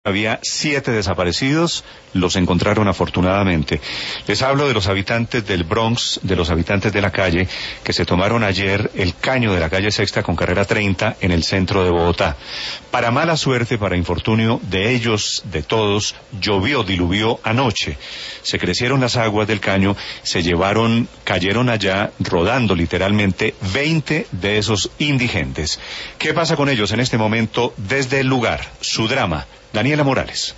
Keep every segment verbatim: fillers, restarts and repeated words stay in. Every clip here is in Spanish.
Había siete desaparecidos, los encontraron afortunadamente. Les hablo de los habitantes del Bronx, de los habitantes de la calle, que se tomaron ayer el caño de la calle Sexta con carrera treinta en el centro de Bogotá. Para mala suerte, para infortunio de ellos, de todos, llovió, diluvió anoche. Se crecieron las aguas del caño, se llevaron, cayeron allá, rodando literalmente, veinte de esos indigentes. ¿Qué pasa con ellos en este momento desde el lugar? Su drama. Daniela Morales.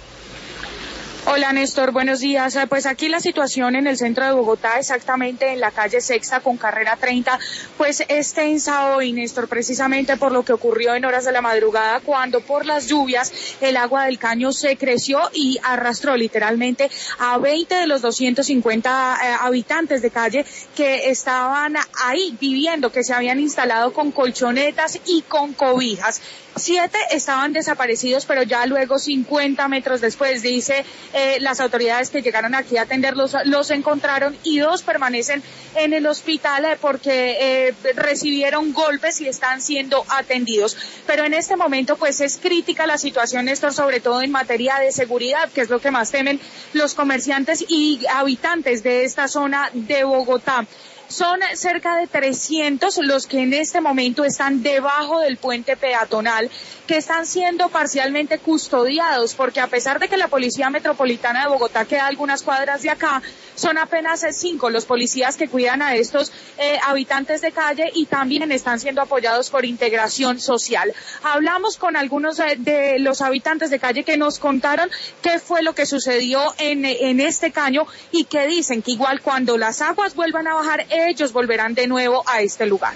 Hola Néstor, buenos días. Pues aquí la situación en el centro de Bogotá, exactamente en la calle Sexta con carrera treinta, pues es tensa hoy, Néstor, precisamente por lo que ocurrió en horas de la madrugada, cuando por las lluvias el agua del caño se creció y arrastró literalmente a veinte de los doscientos cincuenta eh, habitantes de calle que estaban ahí viviendo, que se habían instalado con colchonetas y con cobijas. Siete estaban desaparecidos, pero ya luego, cincuenta metros después, dice eh, las autoridades que llegaron aquí a atenderlos, los encontraron, y dos permanecen en el hospital eh, porque eh, recibieron golpes y están siendo atendidos. Pero en este momento, pues es crítica la situación, Néstor, sobre todo en materia de seguridad, que es lo que más temen los comerciantes y habitantes de esta zona de Bogotá. Son cerca de trescientos los que en este momento están debajo del puente peatonal, que están siendo parcialmente custodiados, porque a pesar de que la Policía Metropolitana de Bogotá queda a algunas cuadras de acá, son apenas cinco los policías que cuidan a estos eh, habitantes de calle, y también están siendo apoyados por Integración Social. Hablamos con algunos eh, de los habitantes de calle que nos contaron qué fue lo que sucedió en, en este caño, y que dicen que igual cuando las aguas vuelvan a bajar, ellos volverán de nuevo a este lugar.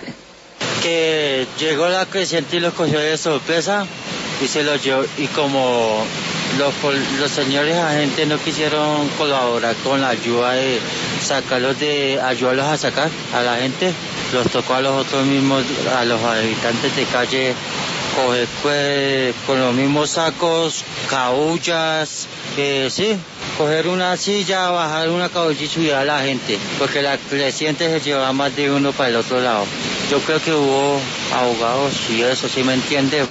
Que llegó la creciente y los cogió de sorpresa y se los llevó, y como los, los señores agentes no quisieron colaborar con la ayuda de sacarlos, de ayudarlos a sacar a la gente, los tocó a los otros mismos, a los habitantes de calle, coger pues con los mismos sacos, caullas, eh, sí, coger una silla, bajar una cabulla y subir a la gente, porque la creciente se llevaba más de uno para el otro lado. Yo creo que hubo ahogados y eso, ¿sí me entiende?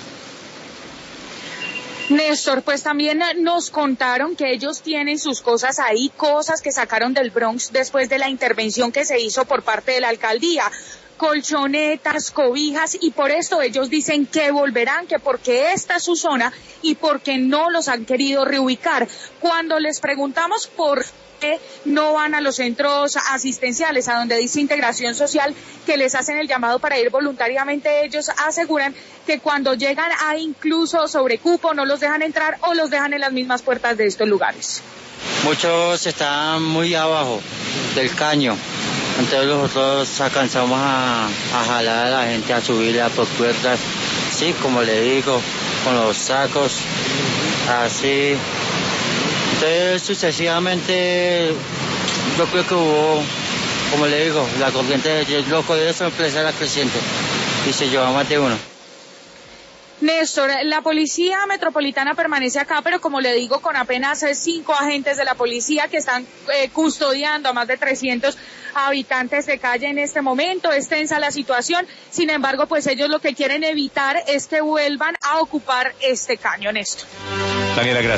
Néstor, pues también nos contaron que ellos tienen sus cosas ahí, cosas que sacaron del Bronx después de la intervención que se hizo por parte de la alcaldía. Colchonetas, cobijas, y por esto ellos dicen que volverán, que porque esta es su zona y porque no los han querido reubicar. Cuando les preguntamos por qué no van a los centros asistenciales, a donde dice Integración Social que les hacen el llamado para ir voluntariamente, ellos aseguran que cuando llegan a incluso sobrecupo no los dejan entrar o los dejan en las mismas puertas de estos lugares. Muchos están muy abajo del caño. Entonces nosotros alcanzamos a, a jalar a la gente a subirla por puertas, sí, como le digo, con los sacos, así. Entonces sucesivamente yo creo que hubo, como le digo, la corriente loco de sorpresa la creciente y se llevó más de uno. Néstor, la Policía Metropolitana permanece acá, pero como le digo, con apenas cinco agentes de la policía que están eh, custodiando a más de trescientos habitantes de calle en este momento. Es tensa la situación, sin embargo, pues ellos lo que quieren evitar es que vuelvan a ocupar este caño, Néstor. Daniela, gracias.